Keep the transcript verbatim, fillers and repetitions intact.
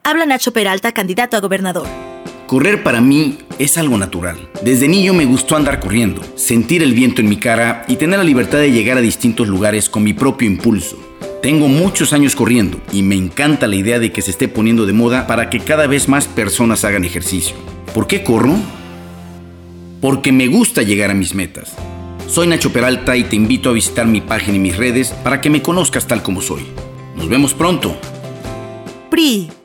Habla Nacho Peralta, candidato a gobernador. Correr para mí es algo natural. Desde niño me gustó andar corriendo, sentir el viento en mi cara y tener la libertad de llegar a distintos lugares con mi propio impulso. Tengo muchos años corriendo y me encanta la idea de que se esté poniendo de moda para que cada vez más personas hagan ejercicio. ¿Por qué corro? Porque me gusta llegar a mis metas. Soy Nacho Peralta y te invito a visitar mi página y mis redes para que me conozcas tal como soy. Nos vemos pronto. P R I